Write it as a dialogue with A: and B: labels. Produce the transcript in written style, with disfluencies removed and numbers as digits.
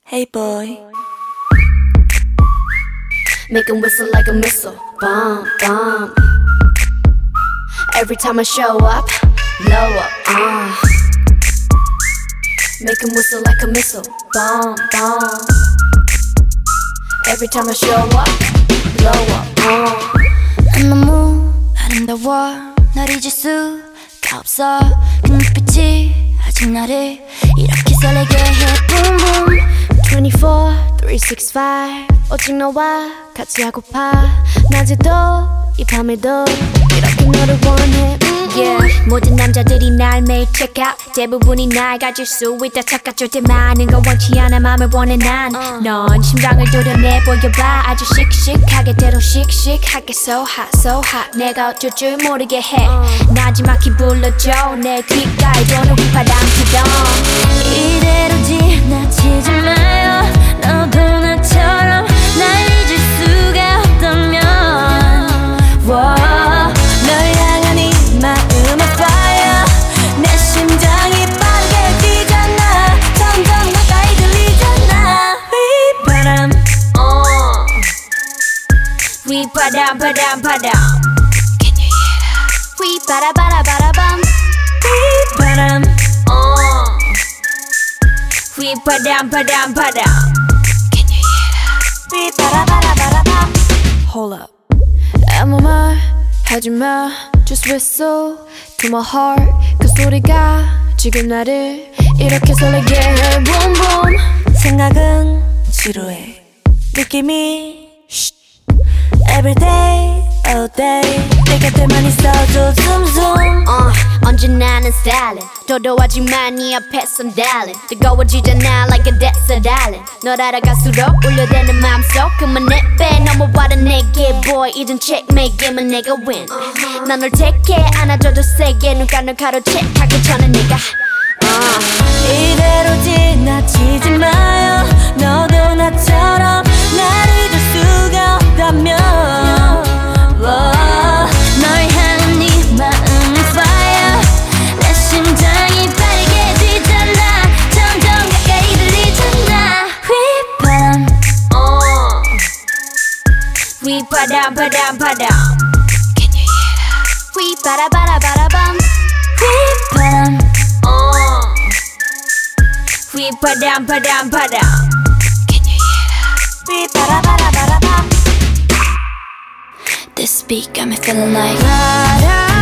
A: Hey boy.
B: Make 'em whistle like a missile. Bomb, bomb. Every time I show up, blow up. Make 'em whistle like a missile. Bomb, bomb. Every time I show up, blow up.
A: 난 너무 아름다워. 널 잊을 수가 없어. 그 눈빛이 아직 나를 이렇게 설레게 해. Boom boom.
B: 24, 365 오직 너와 같이 하고파. 낮에도 이 밤에도 이렇게 너를 원해. Yeah. 모든 남자들이 날 매일 check out. 대부분이 날 가질 수 있다 착각. 절대 많은 건 원치 않아. 맘을 원해 난. 넌 심장을 도려내 보여봐. 아주 씩씩하게 때로 씩씩하게 so hot so hot. 내가 어쩔 줄 모르게 해. 나지막히 불러줘. 내 귓가에 도는 휘파람 부동.
A: 이대로 지나치지 마요. 너도 나처럼 날 잊을 수가 없다면 널 향한 이 마음은 fire. 내 심장이 빠르게 뛰잖아. 점점 가까이 들리잖아. 휘바람
B: 휘바람 바람 바람.
A: Can you hear that?
B: 휘바라바라바라밤.
A: 휘바람
B: 휘바람 바람 바람.
A: Can you hear that?
B: 휘바라바라바라밤.
A: Hold up. 아무 말 하지마. Just whistle to my heart. 그 소리가 지금 나를 이렇게 설레게 해. Boom boom. 생각은 지루해. 느낌이 Every day, all day. 내 곁에만 있어줘 zoom zoom.
B: 언제나 난 stylin'. 도도하지만 네 앞에선 darling. 뜨거워지잖아 like a desert island. 널 알아갈수록 울려대는 마음속 그만 내빼 넘어와라 내게 boy. 이젠 checkmate 게임은 내가 win. 난 널 택해 안아줘도 세게. 누가 널 가로채하기 전에 내가
A: 이대로 지나치지 마요. 너도 나처럼 날 잊을 수가 없다면 널 향한 네 마음은 fire. 내 심장이 빠르게 뛰잖아. 점점 가까이 들리잖아. 휘바람
B: 휘바람 바람 바람.
A: Can you hear that?
B: 휘바라바라바라밤.
A: 휘바람
B: 휘바람 바람 바람.
A: Can you hear that?
B: 휘바라바라바라밤.
A: This beat got me feeling like